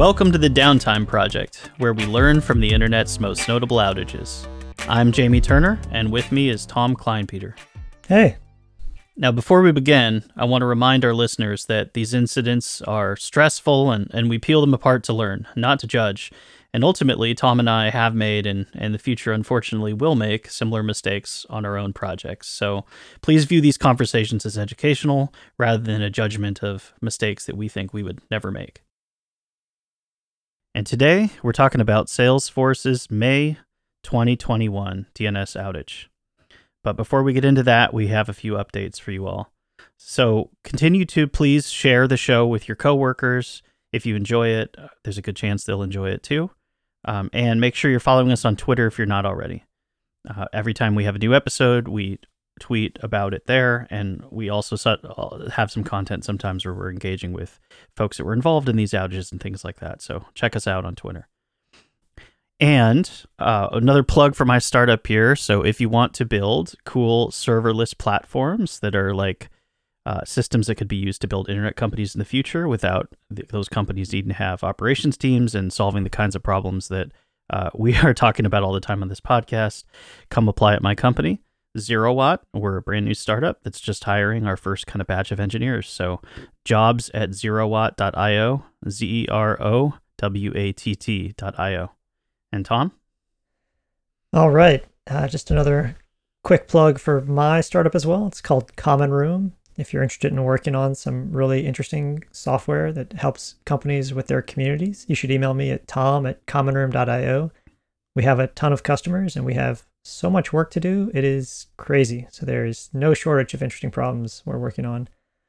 Welcome to the Downtime Project, where we learn from the internet's most notable outages. I'm Jamie Turner, and with me is Tom Kleinpeter. Hey. Now, before we begin, I want to remind our listeners that these incidents are stressful and we peel them apart to learn, not to judge. And ultimately, Tom and I have made, and in the future, unfortunately, will make similar mistakes on our own projects. So please view these conversations as educational rather than a judgment of mistakes that we think we would never make. And today, we're talking about Salesforce's May 2021 DNS outage. But before we get into that, we have a few updates for you all. So continue to please share the show with your coworkers. If you enjoy it, there's a good chance they'll enjoy it too. And make sure you're following us on Twitter if you're not already. Every time we have a new episode, we tweet about it there, and we also have some content sometimes where we're engaging with folks that were involved in these outages and things like that. So check us out on Twitter. And another plug for my startup here. So if you want to build cool serverless platforms that are like systems that could be used to build internet companies in the future without those companies needing to have operations teams and solving the kinds of problems that we are talking about all the time on this podcast, come apply at my company, ZeroWatt. We're a brand new startup that's just hiring our first kind of batch of engineers. So jobs at zerowatt.io, ZeroWatt.io. And Tom? All right. Just another quick plug for my startup as well. It's called Common Room. If you're interested in working on some really interesting software that helps companies with their communities, you should email me at tom@commonroom.io. We have a ton of customers and we have so much work to do. It is crazy. So there's no shortage of interesting problems we're working on.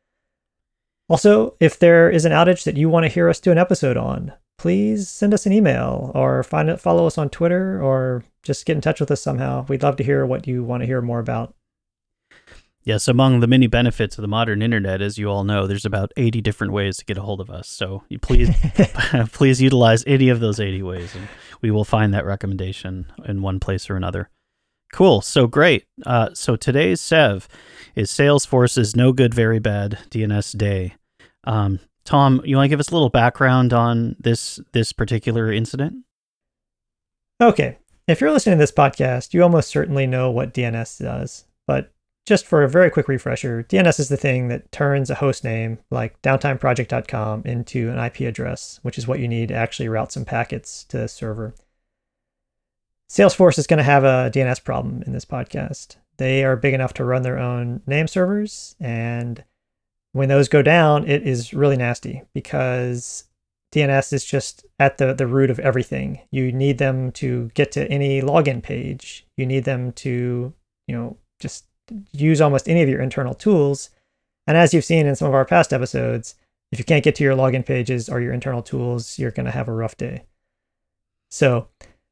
Also, if there is an outage that you want to hear us do an episode on, please send us an email or follow us on Twitter or just get in touch with us somehow. We'd love to hear what you want to hear more about. Yes, among the many benefits of the modern internet, as you all know, there's about 80 different ways to get a hold of us. So you please utilize any of those 80 ways, and we will find that recommendation in one place or another. Cool. So great. So today's SEV is Salesforce's No Good, Very Bad DNS Day. Tom, you want to give us a little background on this particular incident? Okay. If you're listening to this podcast, you almost certainly know what DNS does. But just for a very quick refresher, DNS is the thing that turns a host name like downtimeproject.com into an IP address, which is what you need to actually route some packets to the server. Salesforce is going to have a DNS problem in this podcast. They are big enough to run their own name servers, and when those go down, it is really nasty because DNS is just at the root of everything. You need them to get to any login page. You need them to, just use almost any of your internal tools. And as you've seen in some of our past episodes, if you can't get to your login pages or your internal tools, you're going to have a rough day. So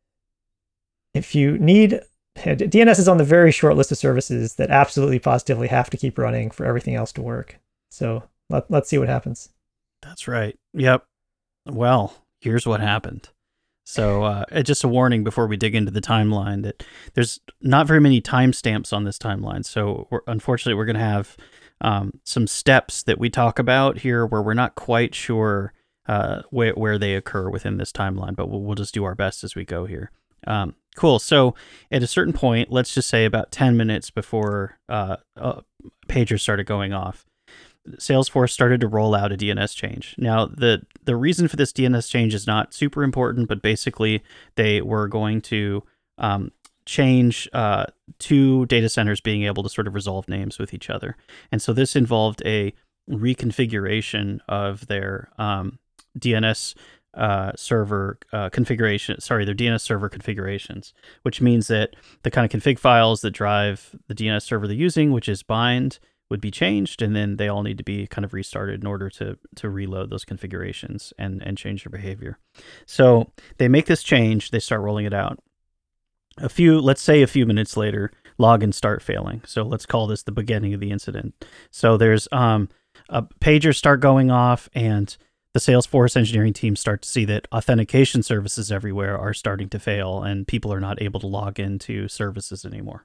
if you need, DNS is on the very short list of services that absolutely positively have to keep running for everything else to work. So let's see what happens. That's right. Yep. Well, here's what happened. So just a warning before we dig into the timeline that there's not very many timestamps on this timeline. So unfortunately, we're going to have some steps that we talk about here where we're not quite sure where they occur within this timeline, but we'll just do our best as we go here. Cool. So at a certain point, let's just say about 10 minutes before pagers started going off, Salesforce started to roll out a DNS change. Now, the reason for this DNS change is not super important, but basically they were going to change two data centers being able to sort of resolve names with each other. And so this involved a reconfiguration of their DNS server configuration, their DNS server configurations, which means that the kind of config files that drive the DNS server they're using, which is bind, would be changed, and then they all need to be kind of restarted in order to reload those configurations and change their behavior. So they make this change, they start rolling it out. Let's say a few minutes later, logins start failing. So let's call this the beginning of the incident. So there's pagers start going off, and the Salesforce engineering team start to see that authentication services everywhere are starting to fail, and people are not able to log into services anymore.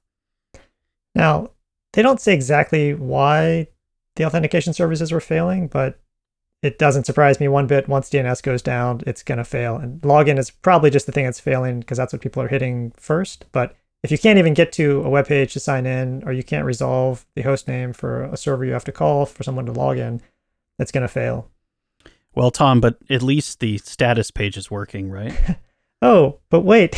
Now, they don't say exactly why the authentication services were failing, but it doesn't surprise me one bit. Once DNS goes down, it's going to fail. And login is probably just the thing that's failing because that's what people are hitting first. But if you can't even get to a web page to sign in, or you can't resolve the host name for a server you have to call for someone to log in, it's going to fail. Well, Tom, but at least the status page is working, right? Oh, but wait.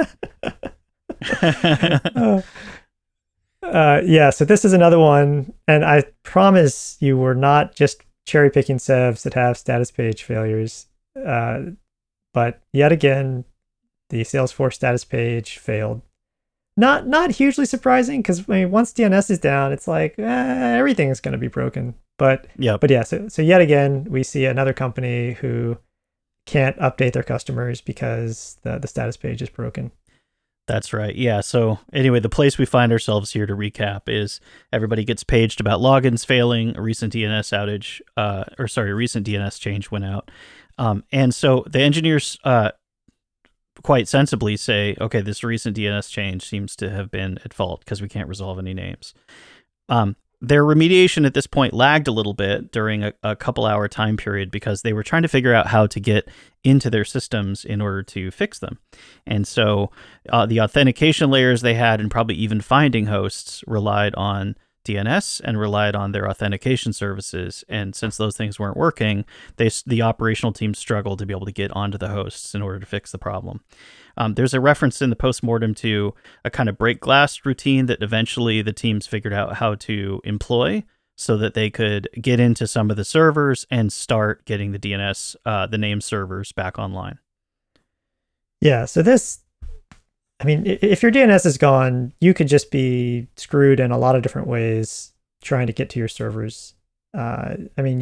Yeah, so this is another one, and I promise you we're not just cherry picking sevs that have status page failures. But yet again, the Salesforce status page failed. Not hugely surprising, because once DNS is down, it's like everything's going to be broken. But yeah, so yet again, we see another company who can't update their customers because the status page is broken. That's right. Yeah. So anyway, the place we find ourselves here, to recap, is everybody gets paged about logins failing. A recent DNS outage, a recent DNS change went out. And so the engineers quite sensibly say, okay, this recent DNS change seems to have been at fault because we can't resolve any names. Their remediation at this point lagged a little bit during a couple-hour time period because they were trying to figure out how to get into their systems in order to fix them. And so the authentication layers they had, and probably even finding hosts, relied on DNS and relied on their authentication services. And since those things weren't working, the operational team struggled to be able to get onto the hosts in order to fix the problem. There's a reference in the postmortem to a kind of break glass routine that eventually the teams figured out how to employ so that they could get into some of the servers and start getting the DNS, the name servers, back online. Yeah, so this, if your DNS is gone, you could just be screwed in a lot of different ways trying to get to your servers. I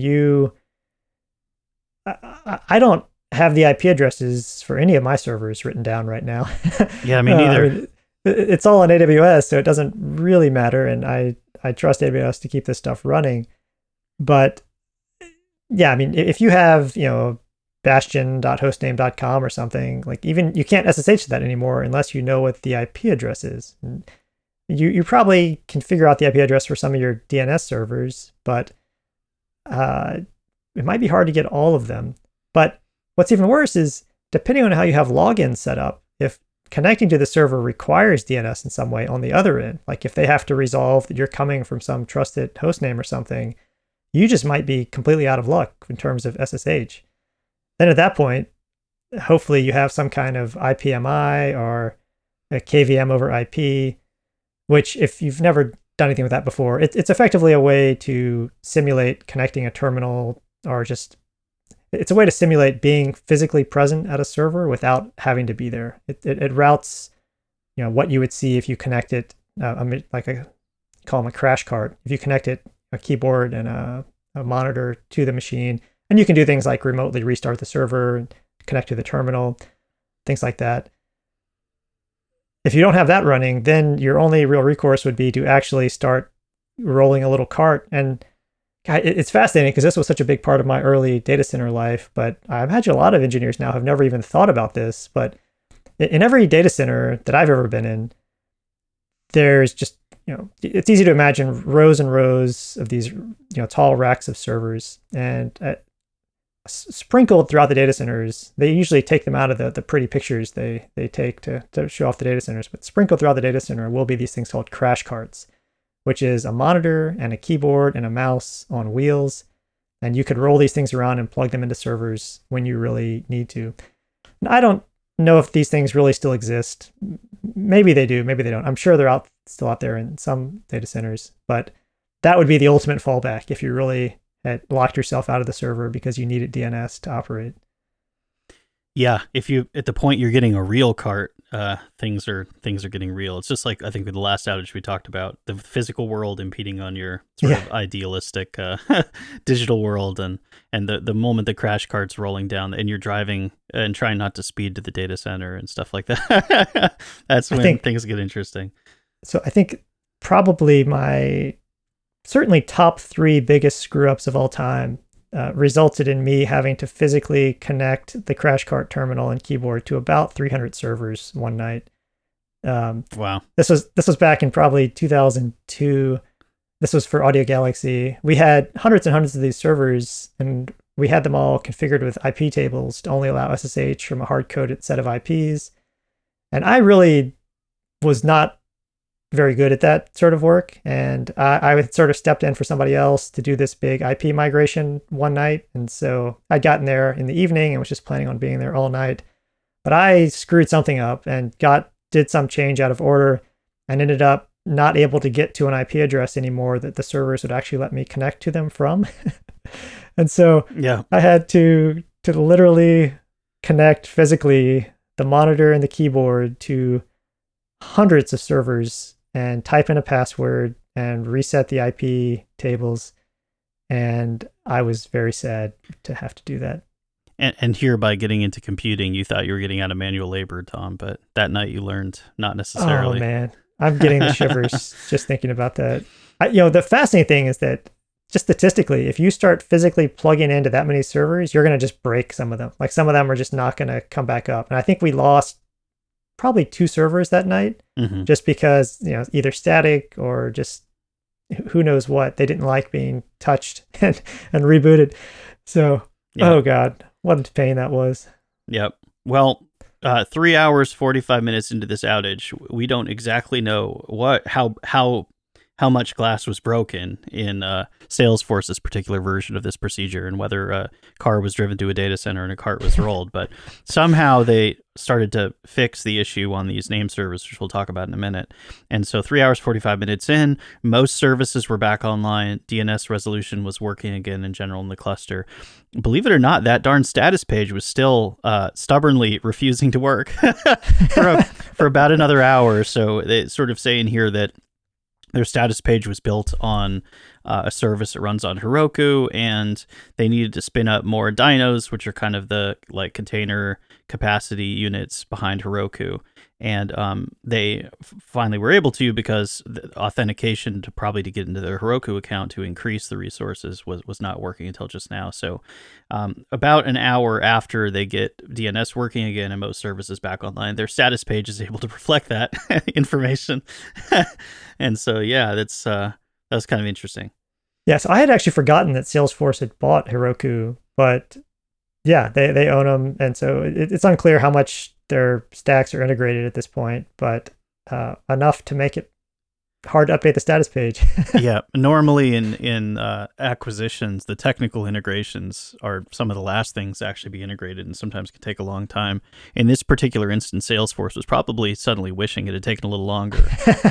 don't have the IP addresses for any of my servers written down right now. Yeah, me neither. It's all on AWS, so it doesn't really matter, and I trust AWS to keep this stuff running. But yeah, if you have, bastion.hostname.com or something, like, even you can't SSH that anymore unless you know what the IP address is. And you probably can figure out the IP address for some of your DNS servers, but it might be hard to get all of them. But what's even worse is, depending on how you have logins set up, if connecting to the server requires DNS in some way on the other end, like if they have to resolve that you're coming from some trusted hostname or something, you just might be completely out of luck in terms of SSH. Then at that point, hopefully you have some kind of IPMI or a KVM over IP, which, if you've never done anything with that before, it's effectively a way to simulate connecting a terminal, or just, it's a way to simulate being physically present at a server without having to be there. It routes, what you would see if you connect it, call them a crash cart. If you connect it, a keyboard and a monitor to the machine, and you can do things like remotely restart the server, connect to the terminal, things like that. If you don't have that running, then your only real recourse would be to actually start rolling a little cart. And it's fascinating because this was such a big part of my early data center life, but I imagine a lot of engineers now have never even thought about this. But in every data center that I've ever been in, there's just, it's easy to imagine rows and rows of these, tall racks of servers, and sprinkled throughout the data centers. They usually take them out of the pretty pictures they take to show off the data centers, but sprinkled throughout the data center will be these things called crash carts, which is a monitor and a keyboard and a mouse on wheels. And you could roll these things around and plug them into servers when you really need to. And I don't know if these things really still exist. Maybe they do, maybe they don't. I'm sure they're still out there in some data centers, but that would be the ultimate fallback if you really had locked yourself out of the server because you needed DNS to operate. Yeah, if you, at the point you're getting a real cart, things are getting real. It's just like, I think, with the last outage we talked about, the physical world impeding on your sort of idealistic digital world, and the moment the crash cart's rolling down and you're driving and trying not to speed to the data center and stuff like that. That's when things get interesting. So I think probably my certainly top 3 biggest screw ups of all time resulted in me having to physically connect the crash cart terminal and keyboard to about 300 servers one night. Wow. This was back in probably 2002. This was for Audio Galaxy. We had hundreds and hundreds of these servers, and we had them all configured with IP tables to only allow SSH from a hard-coded set of IPs. And I really was not very good at that sort of work. And I sort of stepped in for somebody else to do this big IP migration one night. And so I'd gotten there in the evening and was just planning on being there all night. But I screwed something up and did some change out of order and ended up not able to get to an IP address anymore that the servers would actually let me connect to them from. And so I had to literally connect physically the monitor and the keyboard to hundreds of servers and type in a password and reset the IP tables. And I was very sad to have to do that. And here, by getting into computing, you thought you were getting out of manual labor, Tom, but that night you learned not necessarily. Oh, man. I'm getting the shivers just thinking about that. The fascinating thing is that just statistically, if you start physically plugging into that many servers, you're going to just break some of them. Like some of them are just not going to come back up. And I think we lost probably 2 servers that night just because, either static or just who knows what. They didn't like being touched and rebooted. So, Oh God, what a pain that was. Yep. Well, 3 hours, 45 minutes into this outage, we don't exactly know how much glass was broken in Salesforce's particular version of this procedure, and whether a car was driven to a data center and a cart was rolled. But somehow they started to fix the issue on these name servers, which we'll talk about in a minute. And so 3 hours, 45 minutes in, most services were back online. DNS resolution was working again in general in the cluster. Believe it or not, that darn status page was still stubbornly refusing to work for about another hour. So they sort of say in here that their status page was built on a service that runs on Heroku, and they needed to spin up more dynos, which are kind of the container capacity units behind Heroku. And they finally were able to, because the authentication to get into their Heroku account to increase the resources was not working until just now. So about an hour after they get DNS working again and most services back online, their status page is able to reflect that information. And so, that was kind of interesting. Yeah, so I had actually forgotten that Salesforce had bought Heroku, but yeah, they own them. And so it's unclear how much their stacks are integrated at this point, but enough to make it hard to update the status page. Yeah, normally in acquisitions, the technical integrations are some of the last things to actually be integrated, and sometimes can take a long time. In this particular instance, Salesforce was probably suddenly wishing it had taken a little longer.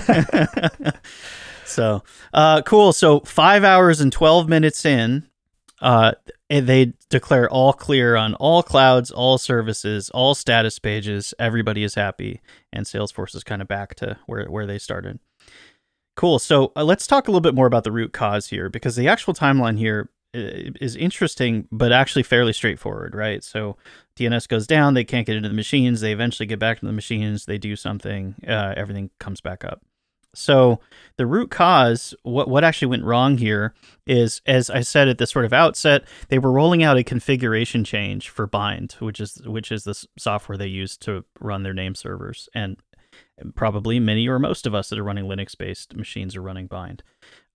So cool. So 5 hours and 12 minutes in, they declare all clear on all clouds, all services, all status pages. Everybody is happy, and Salesforce is kind of back to where they started. Cool. So let's talk a little bit more about the root cause here, because the actual timeline here is interesting, but actually fairly straightforward, right? So DNS goes down, they can't get into the machines, they eventually get back to the machines, they do something, everything comes back up. So the root cause, what actually went wrong here is, as I said at the sort of outset, they were rolling out a configuration change for Bind, which is the software they use to run their name servers. And probably many or most of us that are running Linux-based machines are running Bind.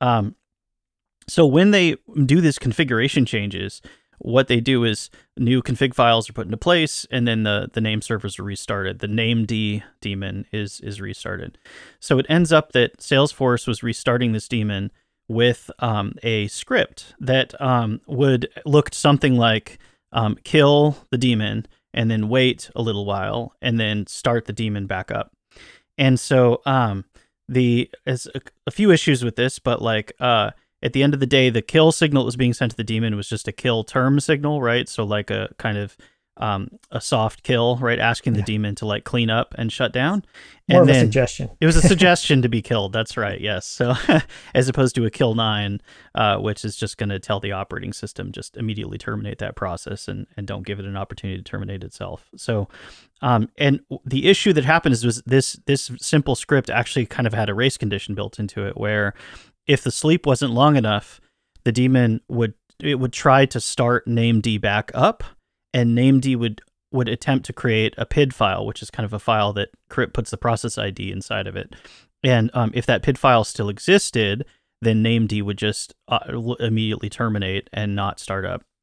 So when they do this configuration changes, what they do is new config files are put into place, and then the name servers are restarted. The named daemon is restarted. So it ends up that Salesforce was restarting this daemon with a script that would look something like kill the daemon and then wait a little while and then start the daemon back up. And so there's a few issues with this, but at the end of the day, the kill signal that was being sent to the daemon was just a kill term signal, right? So like a kind of a soft kill, right? Asking the daemon to clean up and shut down. More of a suggestion. It was a suggestion to be killed. That's right. Yes. So as opposed to a kill 9, which is just going to tell the operating system just immediately terminate that process and don't give it an opportunity to terminate itself. So, and the issue that happened was this simple script actually kind of had a race condition built into it, where if the sleep wasn't long enough, the daemon would try to start named back up, and named would attempt to create a PID file, which is kind of a file that puts the process ID inside of it. And if that PID file still existed, then named would just immediately terminate and not start up.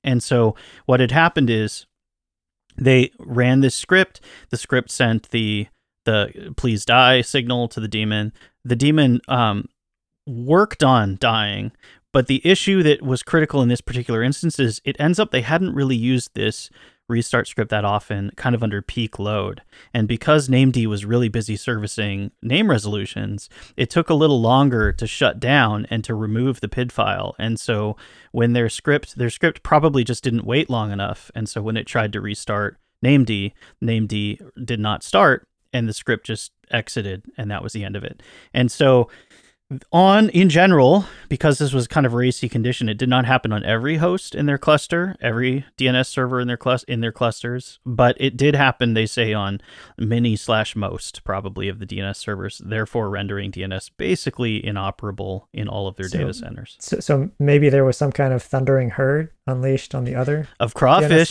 And so what had happened is they ran this script. The script sent the please die signal to the daemon. The daemon worked on dying, but the issue that was critical in this particular instance is it ends up they hadn't really used this restart script that often, kind of under peak load. And because named was really busy servicing name resolutions, it took a little longer to shut down and to remove the PID file. And so when their script probably just didn't wait long enough. And so when it tried to restart named did not start, and the script just exited, and that was the end of it. And so in general, because this was kind of a racy condition, it did not happen on every host in their cluster, every DNS server in their clusters, but it did happen, they say, on many/most probably of the DNS servers, therefore rendering DNS basically inoperable in all of their data centers. So maybe there was some kind of thundering herd unleashed on the other of crawfish.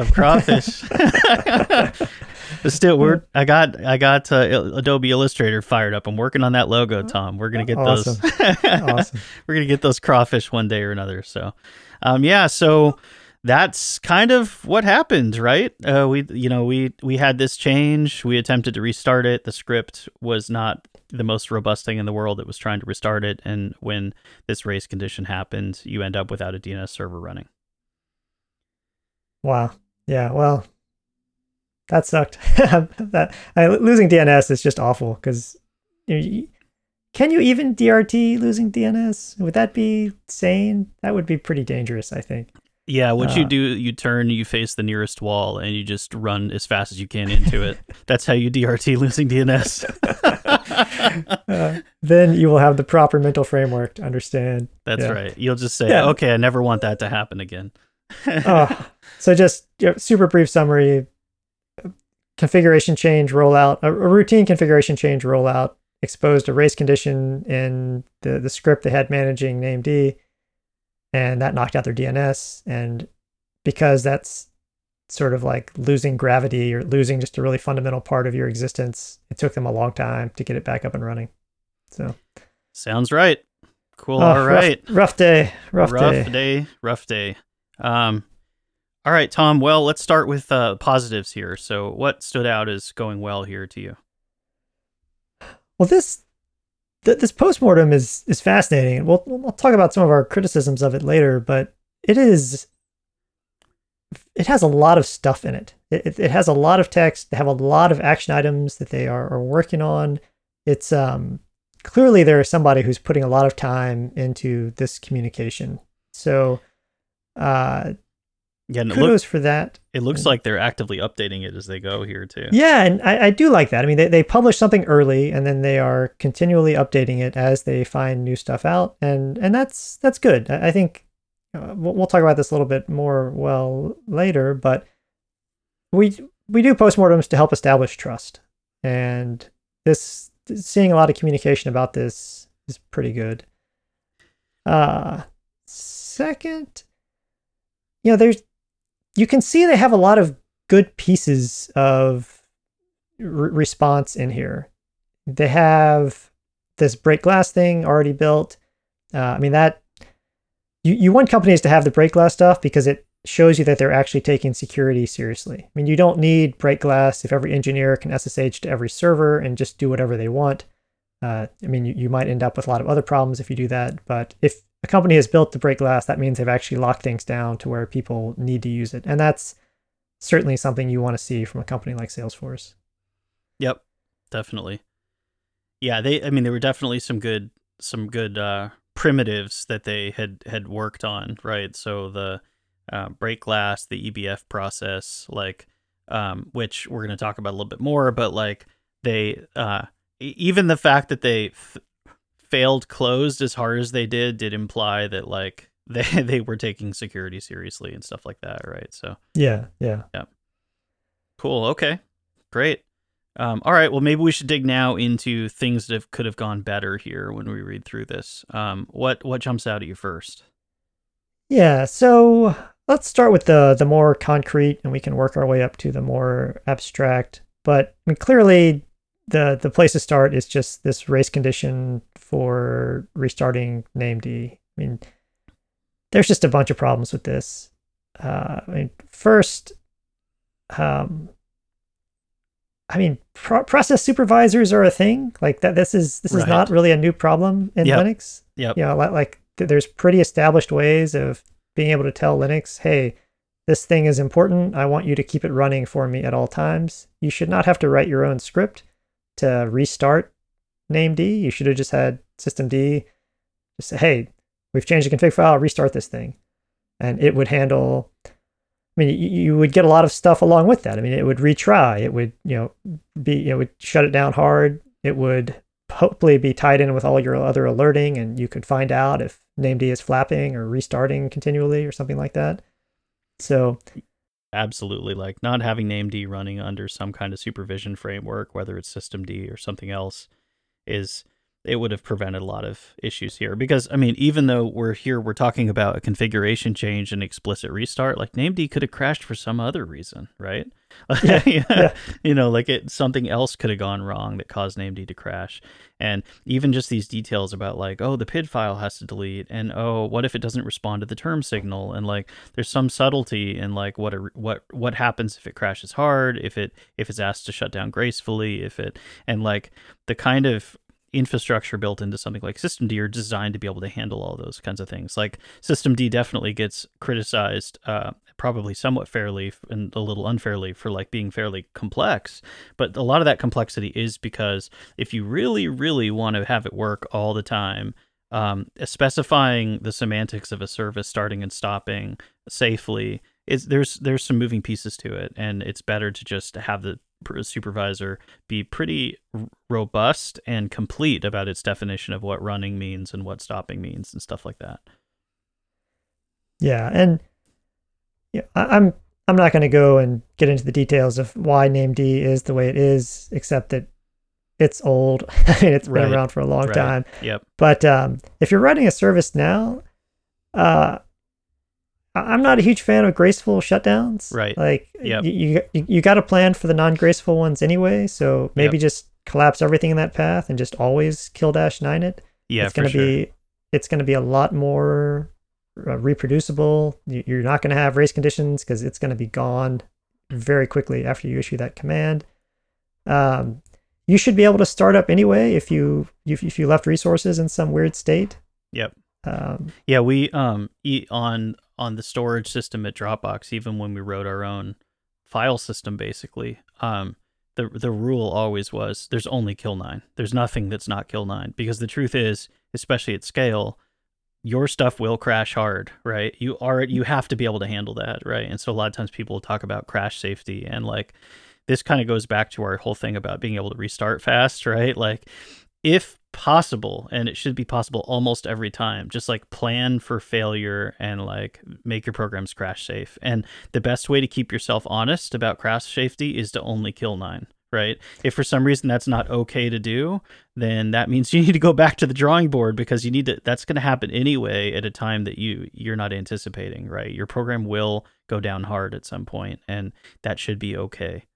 Still, I got Adobe Illustrator fired up. I'm working on that logo, Tom. We're gonna get awesome. Awesome. We're gonna get those crawfish one day or another. So, so that's kind of what happened, right? We had this change. We attempted to restart it. The script was not the most robust thing in the world. It was trying to restart it, and when this race condition happened, you end up without a DNS server running. Wow. Yeah. Well, that sucked. Losing DNS is just awful because can you even DRT losing DNS? Would that be sane? That would be pretty dangerous, I think. Yeah, what you do, you turn, you face the nearest wall, and you just run as fast as you can into it. That's how you DRT losing DNS. Then you will have the proper mental framework to understand. That's right. You'll just say, okay, I never want that to happen again. So just super brief summary. Configuration change rollout, a routine configuration change rollout exposed a race condition in the script they had managing named, and that knocked out their DNS. And because that's sort of like losing gravity or losing just a really fundamental part of your existence, it took them a long time to get it back up and running. So sounds right. Cool. All right. Rough day. All right, Tom. Well, let's start with positives here. So what stood out as going well here to you? Well, this postmortem is fascinating. We'll talk about some of our criticisms of it later, but it has a lot of stuff in it. It has a lot of text. They have a lot of action items that they are working on. It's clearly there is somebody who's putting a lot of time into this communication. So kudos for that. It looks like they're actively updating it as they go here too. Yeah, and I do like that. I mean, they publish something early, and then they are continually updating it as they find new stuff out, and that's good. I think we'll talk about this a little bit more later, but we do postmortems to help establish trust, and seeing a lot of communication about this is pretty good. Second, you can see they have a lot of good pieces of response in here. They have this break glass thing already built. That you want companies to have the break glass stuff because it shows you that they're actually taking security seriously. I mean, you don't need break glass if every engineer can SSH to every server and just do whatever they want. You might end up with a lot of other problems if you do that, but if a company has built the break glass, that means they've actually locked things down to where people need to use it. And that's certainly something you want to see from a company like Salesforce. Yep, definitely. Yeah, there were definitely some good primitives that they had worked on, right? So the break glass, the EBF process, which we're going to talk about a little bit more, but they even the fact that they failed closed as hard as they did imply that they were taking security seriously and stuff like that, right? So yeah. Cool. Okay, great. All right. Well, maybe we should dig now into things that could have gone better here when we read through this. What jumps out at you first? Yeah. So let's start with the more concrete, and we can work our way up to the more abstract. But clearly, the place to start is just this race condition for restarting named. There's just a bunch of problems with this. First, process supervisors are a thing like that. This is Right. not really a new problem in Yep. Linux. Yep. There's pretty established ways of being able to tell Linux, hey, this thing is important. I want you to keep it running for me at all times. You should not have to write your own script to restart named D. You should have just had systemd just say, hey, we've changed the config file, restart this thing. And it would handle, you would get a lot of stuff along with that. It would retry. It would, it would shut it down hard. It would hopefully be tied in with all your other alerting, and you could find out if named D is flapping or restarting continually or something like that. So absolutely, like not having named running under some kind of supervision framework, whether it's systemd or something else, it would have prevented a lot of issues here. Because even though we're talking about a configuration change and explicit restart, like named could have crashed for some other reason, right? Yeah. Something else could have gone wrong that caused named to crash. And even just these details about like, oh, the PID file has to delete, and oh, what if it doesn't respond to the term signal? And like, there's some subtlety in like what happens if it crashes hard, if it's asked to shut down gracefully, and like the kind of infrastructure built into something like systemd are designed to be able to handle all those kinds of things. Like systemd definitely gets criticized, probably somewhat fairly and a little unfairly, for like being fairly complex. But a lot of that complexity is because if you really, really want to have it work all the time, specifying the semantics of a service starting and stopping safely there's some moving pieces to it, and it's better to just have the supervisor be pretty robust and complete about its definition of what running means and what stopping means and stuff like that. Yeah, and I'm not going to go and get into the details of why named D is the way it is, except that it's old. It's been around for a long time. Yep. But if you're writing a service now, I'm not a huge fan of graceful shutdowns. Right. Like, yep. you got to plan for the non-graceful ones anyway. So maybe just collapse everything in that path and just always kill-9 it. Yeah, it's going to be a lot more reproducible. You're not going to have race conditions because it's going to be gone very quickly after you issue that command. You should be able to start up anyway if you left resources in some weird state. Yep. We on the storage system at Dropbox, even when we wrote our own file system, basically, the rule always was there's only kill9. There's nothing that's not kill9, because the truth is, especially at scale, your stuff will crash hard, right? You have to be able to handle that, right? And so a lot of times people talk about crash safety, and like this kind of goes back to our whole thing about being able to restart fast, right? Like, if possible, and it should be possible almost every time, just like plan for failure and like make your programs crash safe. And the best way to keep yourself honest about crash safety is to only kill9, right? If for some reason that's not okay to do, then that means you need to go back to the drawing board, because that's going to happen anyway at a time that you're not anticipating, right? Your program will go down hard at some point, and that should be okay.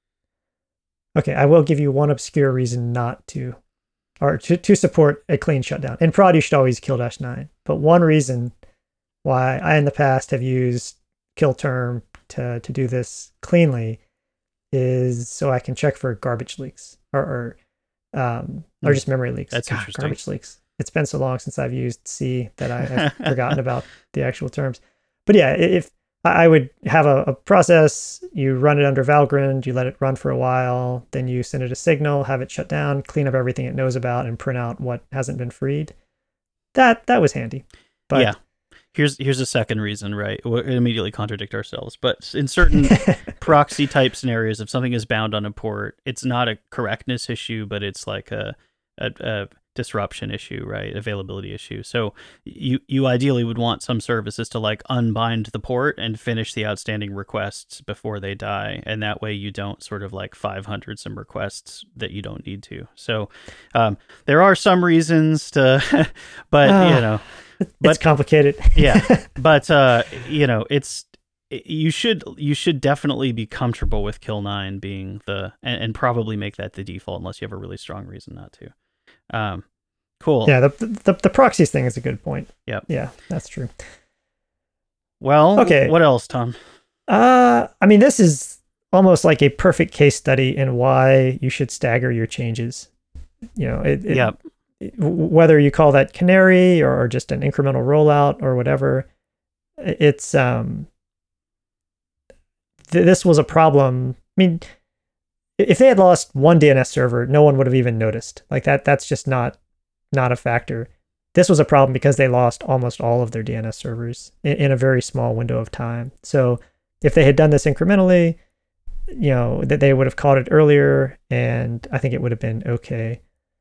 Okay, I will give you one obscure reason not to, or to support a clean shutdown. In prod, you should always kill-9. But one reason why I in the past have used kill term to do this cleanly is so I can check for garbage leaks or just memory leaks. That's interesting. Garbage leaks. It's been so long since I've used C that I've forgotten about the actual terms. But yeah, if I would have a process, you run it under Valgrind, you let it run for a while, then you send it a signal, have it shut down, clean up everything it knows about, and print out what hasn't been freed. That was handy. But yeah. Here's a second reason, right? We'll immediately contradict ourselves. But in certain proxy type scenarios, if something is bound on a port, it's not a correctness issue, but it's like a disruption issue, right? Availability issue. So you ideally would want some services to like unbind the port and finish the outstanding requests before they die, and that way you don't sort of like 500 some requests that you don't need to. So there are some reasons to, but it's complicated. Yeah, but it's. You should definitely be comfortable with kill9 being and probably make that the default unless you have a really strong reason not to. Cool. Yeah, the proxies thing is a good point. Yep. Yeah, that's true. Well, Okay. what else, Tom? I mean, this is almost like a perfect case study in why you should stagger your changes. You know, Yeah. Whether you call that canary or just an incremental rollout or whatever, it's this was a problem. I mean, if they had lost one DNS server, no one would have even noticed. Like that's just not a factor. This was a problem because they lost almost all of their DNS servers in a very small window of time. So if they had done this incrementally, you know, that they would have caught it earlier, and I think it would have been okay.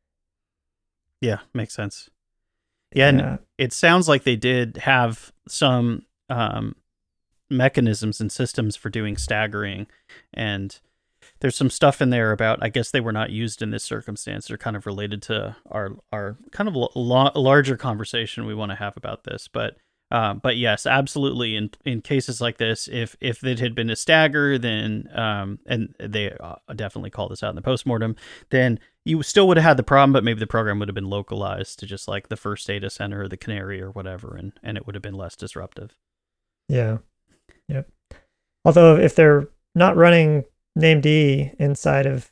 Yeah, makes sense. Yeah, and it sounds like they did have some mechanisms and systems for doing staggering, and there's some stuff in there about, I guess they were not used in this circumstance. They're kind of related to our kind of larger conversation we want to have about this. But yes, absolutely. In cases like this, if it had been a stagger, then and they definitely call this out in the postmortem, then you still would have had the problem, but maybe the program would have been localized to just like the first data center or the canary or whatever, and it would have been less disruptive. Yeah. Yep. Although if they're not running named inside of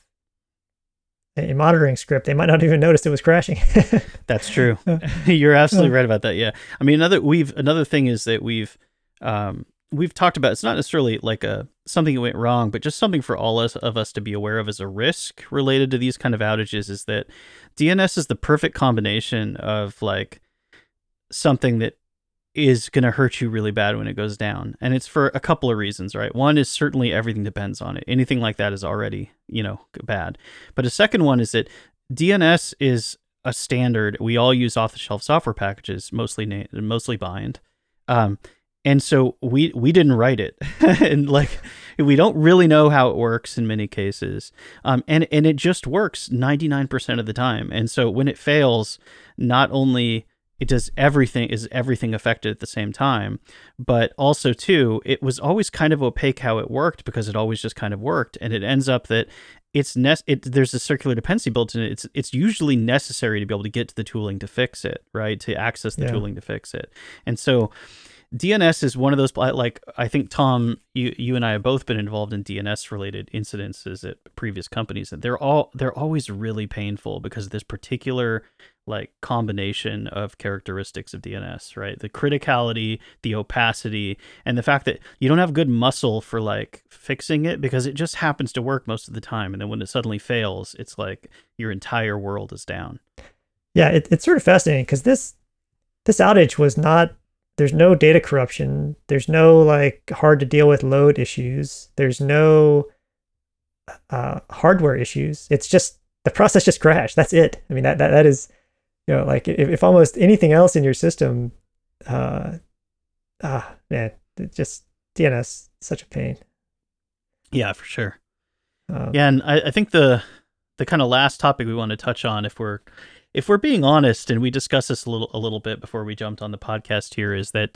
a monitoring script, they might not even notice it was crashing. That's true. You're absolutely right about that. Yeah. I mean, another thing is that we've talked about, it's not necessarily like something that went wrong, but just something for all of us to be aware of as a risk related to these kind of outages, is that DNS is the perfect combination of like something that is going to hurt you really bad when it goes down. And it's for a couple of reasons, right? One is certainly everything depends on it. Anything like that is already, bad. But a second one is that DNS is a standard. We all use off-the-shelf software packages, mostly bind. And so we didn't write it. And like, we don't really know how it works in many cases. And it just works 99% of the time. And so when it fails, not only is everything affected at the same time, but also too, it was always kind of opaque how it worked, because it always just kind of worked. And it ends up that there's a circular dependency built in it. It's usually necessary to be able to get to the tooling to fix it, right? To access the tooling to fix it. And so DNS is one of those, like, I think, Tom, you and I have both been involved in DNS related incidences at previous companies, and they're always really painful because of this particular like combination of characteristics of DNS, right? The criticality, the opacity, and the fact that you don't have good muscle for like fixing it because it just happens to work most of the time. And then when it suddenly fails, it's like your entire world is down. Yeah, it's sort of fascinating because this outage was not, there's no data corruption. There's no like hard to deal with load issues. There's no hardware issues. It's just the process just crashed. That's it. I mean, that is, like if almost anything else in your system, man, it just DNS, such a pain. Yeah, for sure. Yeah, and I think the kind of last topic we want to touch on, if we're being honest, and we discussed this a little bit before we jumped on the podcast here, is that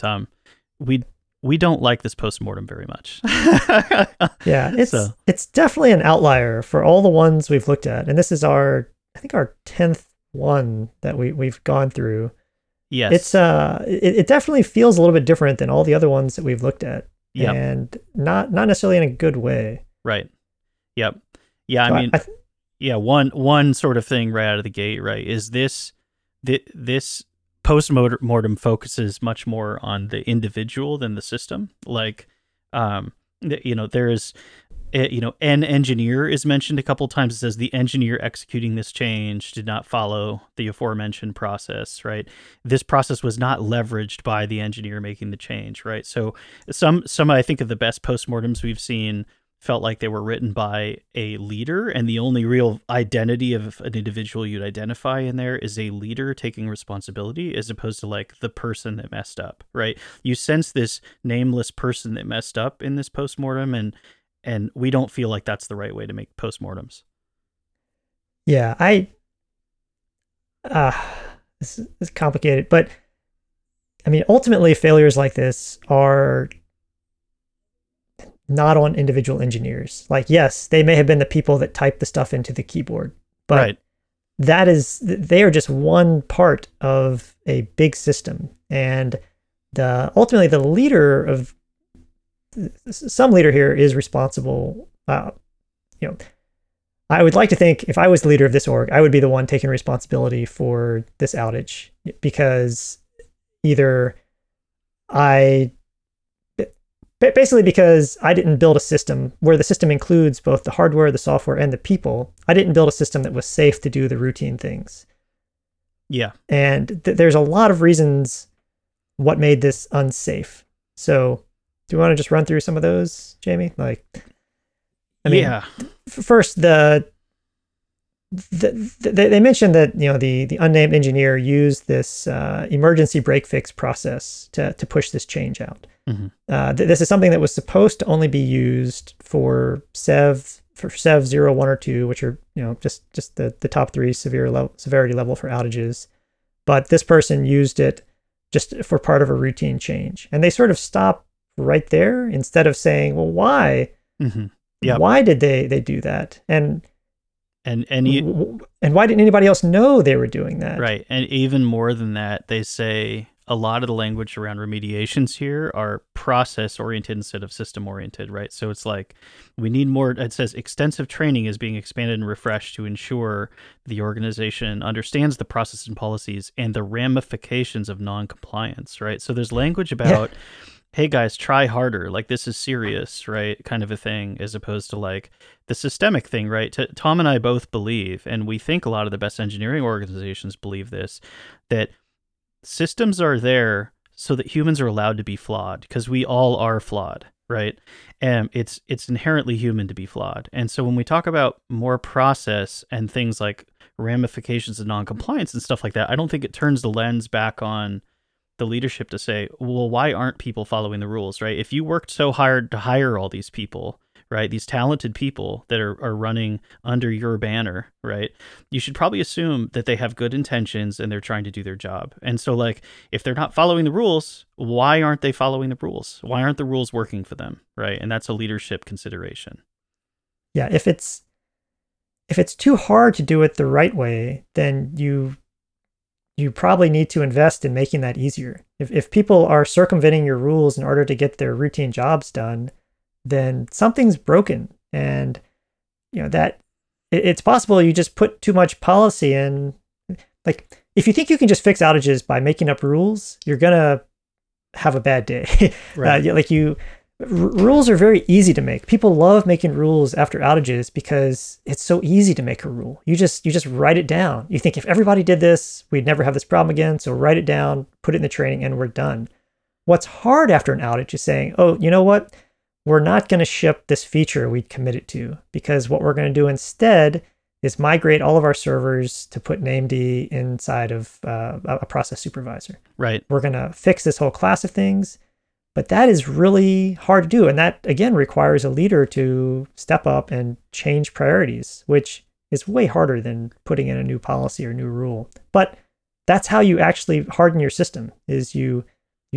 we don't like this postmortem very much. Yeah, it's definitely an outlier for all the ones we've looked at, and this is our 10th one that we've gone through. Yes, it's it definitely feels a little bit different than all the other ones that we've looked at, and not necessarily in a good way. Right. Yep. Yeah. So I mean, one sort of thing right out of the gate, right, is this post-mortem focuses much more on the individual than the system. Like, there is, an engineer is mentioned a couple of times. It says the engineer executing this change did not follow the aforementioned process, right? This process was not leveraged by the engineer making the change, right? So some I think of the best postmortems we've seen felt like they were written by a leader, and the only real identity of an individual you'd identify in there is a leader taking responsibility, as opposed to like the person that messed up, right? You sense this nameless person that messed up in this postmortem, and we don't feel like that's the right way to make postmortems. Yeah, this is complicated, but I mean, ultimately failures like this are not on individual engineers. Like, yes, they may have been the people that typed the stuff into the keyboard, but they are just one part of a big system. And ultimately the leader of some leader here is responsible. You know, I would like to think if I was the leader of this org, I would be the one taking responsibility for this outage, because either I basically because I didn't build a system where the system includes both the hardware, the software, and the people. I didn't build a system that was safe to do the routine things. Yeah. And there's a lot of reasons what made this unsafe. So do you want to just run through some of those, Jamie? Like, I mean, yeah. First, they mentioned that the unnamed engineer used this emergency break fix process to push this change out. Mm-hmm. This is something that was supposed to only be used for Sev 0, 1, or 2, which are just the top 3 severity level for outages. But this person used it just for part of a routine change, and they sort of stop right there instead of saying, "Well, why? Mm-hmm. Yep. Why did they do that?" And why didn't anybody else know they were doing that? Right. And even more than that, they say a lot of the language around remediations here are process oriented instead of system oriented, right? So it's like we need more. It says extensive training is being expanded and refreshed to ensure the organization understands the process and policies and the ramifications of non-compliance, right? So there's language about, hey guys, try harder. Like, this is serious, right? Kind of a thing, as opposed to like the systemic thing, right? Tom and I both believe, and we think a lot of the best engineering organizations believe this, that systems are there so that humans are allowed to be flawed, because we all are flawed, right? And it's inherently human to be flawed. And so when we talk about more process and things like ramifications of non-compliance and stuff like that, I don't think it turns the lens back on the leadership to say, well, why aren't people following the rules, right? If you worked so hard to hire all these people, right, these talented people that are running under your banner, right, you should probably assume that they have good intentions and they're trying to do their job. And so, like, if they're not following the rules, why aren't they following the rules? Why aren't the rules working for them, right? And that's a leadership consideration. Yeah, if it's too hard to do it the right way, then you probably need to invest in making that easier. If people are circumventing your rules in order to get their routine jobs done, then something's broken. And that it's possible you just put too much policy in. Like, if you think you can just fix outages by making up rules, you're gonna have a bad day. Right. Rules are very easy to make. People love making rules after outages because it's so easy to make a rule. You just write it down. You think, if everybody did this, we'd never have this problem again. So write it down, put it in the training, and we're done. What's hard after an outage is saying, oh, you know what? We're not going to ship this feature we committed to, because what we're going to do instead is migrate all of our servers to put named inside of a process supervisor. Right. We're going to fix this whole class of things. But that is really hard to do. And that, again, requires a leader to step up and change priorities, which is way harder than putting in a new policy or new rule. But that's how you actually harden your system, is you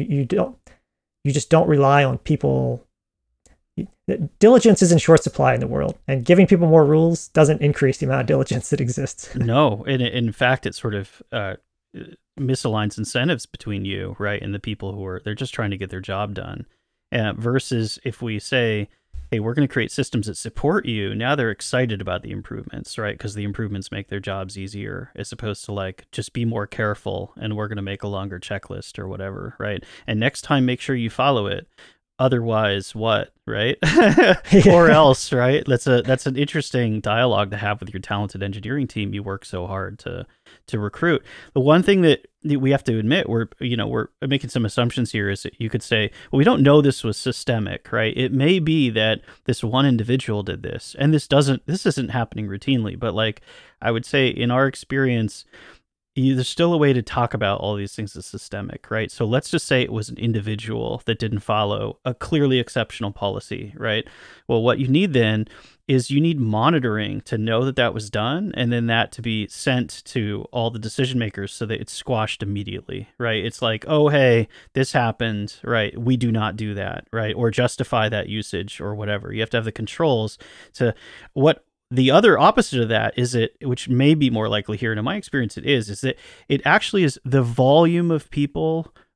just don't rely on people. Diligence is in short supply in the world, and giving people more rules doesn't increase the amount of diligence that exists. No. And in fact, it sort of misaligns incentives between you, right, and the people who they're just trying to get their job done. Versus if we say, hey, we're going to create systems that support you, now they're excited about the improvements, right, because the improvements make their jobs easier, as opposed to like, just be more careful and we're going to make a longer checklist or whatever, right? And next time, make sure you follow it. Otherwise, what, right? Or else, right? That's an interesting dialogue to have with your talented engineering team you work so hard to recruit. The one thing that we have to admit, we're making some assumptions here, is that you could say, well, we don't know this was systemic, right? It may be that this one individual did this, and this isn't happening routinely. But like, I would say, in our experience, there's still a way to talk about all these things as systemic, right? So let's just say it was an individual that didn't follow a clearly exceptional policy, right? Well, what you need then is you need monitoring to know that that was done, and then that to be sent to all the decision makers so that it's squashed immediately, right? It's like, oh, hey, this happened, right? We do not do that, right? Or justify that usage or whatever. You have to have the controls to what. The other opposite of that is which may be more likely here, and in my experience it is that it actually is the volume of people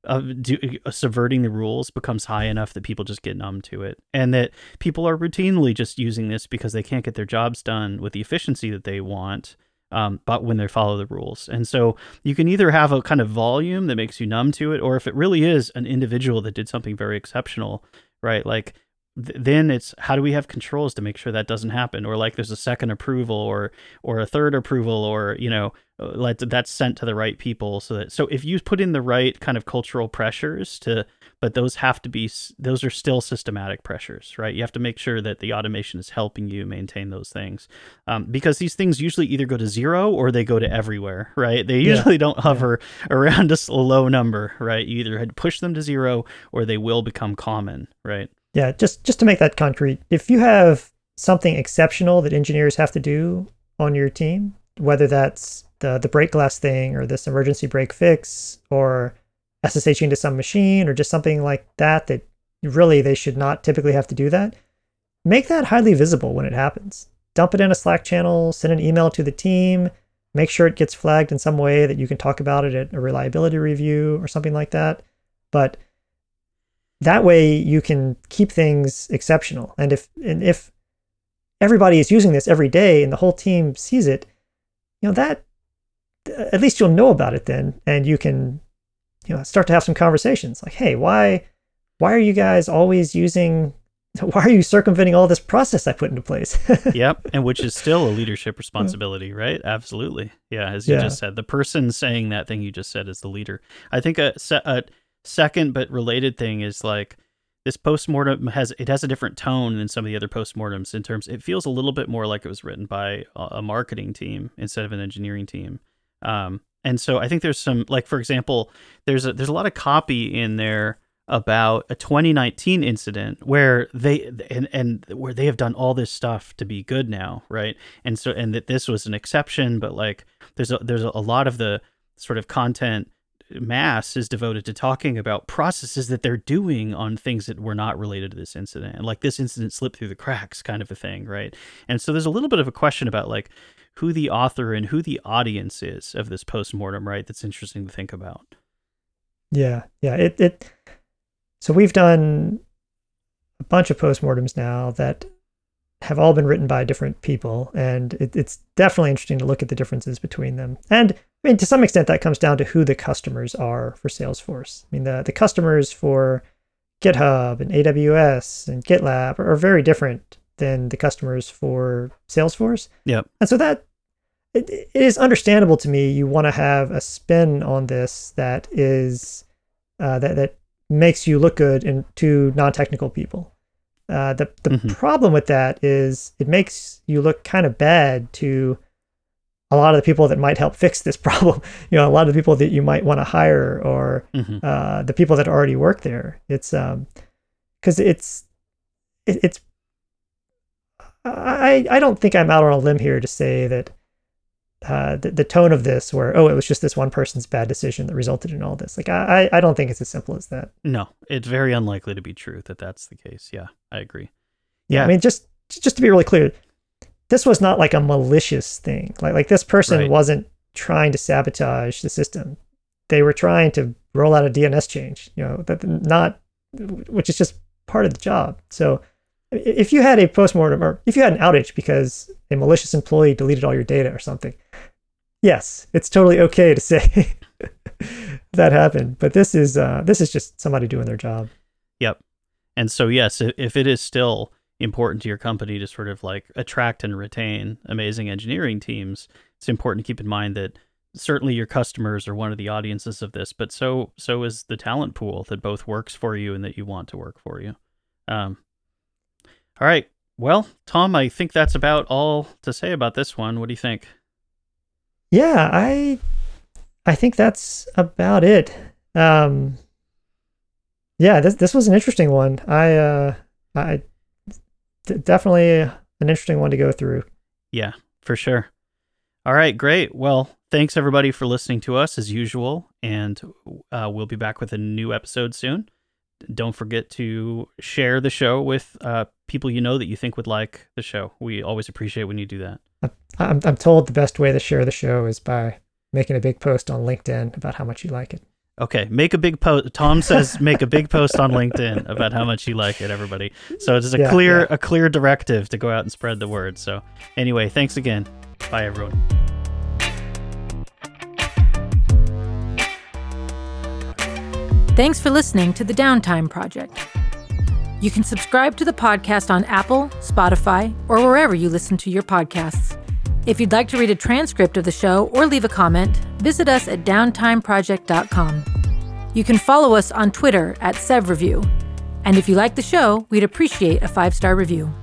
subverting the rules becomes high enough that people just get numb to it, and that people are routinely just using this because they can't get their jobs done with the efficiency that they want. But when they follow the rules. And so you can either have a kind of volume that makes you numb to it, or if it really is an individual that did something very exceptional, right? Like then it's how do we have controls to make sure that doesn't happen? Or like there's a second approval or a third approval, or, that's sent to the right people. So if you put in the right kind of cultural pressures but those are still systematic pressures, right? You have to make sure that the automation is helping you maintain those things, because these things usually either go to zero or they go to everywhere, right? They usually don't hover around a low number, right? You either had to push them to zero or they will become common, right? Yeah, just to make that concrete, if you have something exceptional that engineers have to do on your team, whether that's the break glass thing or this emergency break fix or SSHing to some machine or just something like that really they should not typically have to do that, make that highly visible when it happens. Dump it in a Slack channel, send an email to the team, make sure it gets flagged in some way that you can talk about it at a reliability review or something like that. But that way you can keep things exceptional. And if everybody is using this every day and the whole team sees it, that at least you'll know about it then, and you can start to have some conversations like, hey, why are you guys always why are you circumventing all this process I put into place? Yep. And which is still a leadership responsibility, right? Absolutely. Yeah. As you just said, the person saying that thing you just said is the leader. I think a second but related thing is like this postmortem has a different tone than some of the other postmortems in terms, it feels a little bit more like it was written by a marketing team instead of an engineering team. And so I think there's some, like, for example, there's a lot of copy in there about a 2019 incident where they where they have done all this stuff to be good now, right? And that this was an exception, but like there's a lot of the sort of content mass is devoted to talking about processes that they're doing on things that were not related to this incident, and like this incident slipped through the cracks kind of a thing, right? And so there's a little bit of a question about like who the author and who the audience is of this postmortem, right? That's interesting to think about. Yeah. So we've done a bunch of postmortems now that have all been written by different people, and it's definitely interesting to look at the differences between them. And I mean, to some extent, that comes down to who the customers are for Salesforce. I mean, the customers for GitHub and AWS and GitLab are very different than the customers for Salesforce. Yep. And so that it is understandable to me. You want to have a spin on this that is that makes you look good to non-technical people. The problem with that is it makes you look kind of bad to a lot of the people that might help fix this problem. A lot of the people that you might want to hire, or the people that already work there. It's because I don't think I'm out on a limb here to say that the tone of this, where it was just this one person's bad decision that resulted in all this. Like I don't think it's as simple as that. No, it's very unlikely to be true that that's the case. Yeah, I agree. Yeah, I mean, just to be really clear, this was not like a malicious thing. Like this person wasn't trying to sabotage the system. They were trying to roll out a DNS change. Which is just part of the job. So if you had a postmortem, or if you had an outage because a malicious employee deleted all your data or something, yes, it's totally okay to say that happened. But this is just somebody doing their job. Yep. And so, yes, if it is still important to your company to sort of like attract and retain amazing engineering teams, it's important to keep in mind that certainly your customers are one of the audiences of this, but so is the talent pool that both works for you and that you want to work for you. All right. Well, Tom, I think that's about all to say about this one. What do you think? Yeah, I think that's about it. Yeah, this was an interesting one. Definitely an interesting one to go through. Yeah, for sure. All right, great. Well, thanks everybody for listening to us as usual, and we'll be back with a new episode soon. Don't forget to share the show with people you know that you think would like the show. We always appreciate when you do that. I'm told the best way to share the show is by making a big post on LinkedIn about how much you like it. Okay, make a big post. Tom says make a big post on LinkedIn about how much you like it, everybody. So it's a clear directive to go out and spread the word. So anyway, thanks again. Bye, everyone. Thanks for listening to the Downtime Project. You can subscribe to the podcast on Apple, Spotify, or wherever you listen to your podcasts. If you'd like to read a transcript of the show or leave a comment, visit us at downtimeproject.com. You can follow us on Twitter @SevReview. And if you like the show, we'd appreciate a 5-star review.